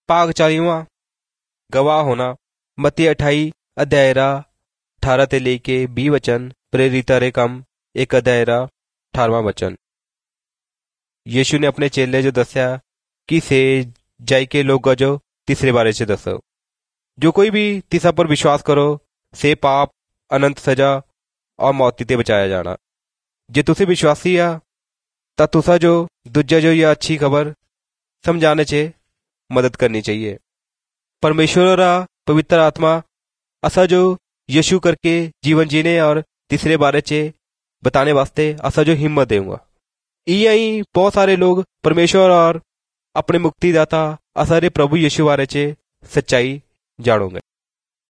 भाग 40वां गवाह होना। मत्ती 28 अध्याय 18 ते लेके 20 वचन। प्रेरितां दे कम 1 अध्याय 18वां वचन। यीशु ने अपने चेले जो दस्या कि से जाइके लोगां जो तिसरे बारे च दसो। जो कोई भी तिसा पर विश्वास करो से पाप, अनंत सजा और मौती ते बचाया जाना। जे तुसी विश्वासी आ तां तुसा जो दूजा जो यह अच्छी खबर समझाने च मदद करनी चाहिए। परमेश्वर रा पवित्र आत्मा असा जो यीशु करके जीवन जीने और तीसरे बारे च बताने वास्ते असा जो हिम्मत देऊंगा। इया ही बहुत सारे लोग परमेश्वर और अपने मुक्तिदाता असा रे प्रभु यीशु बारे च सच्चाई जाणोगे।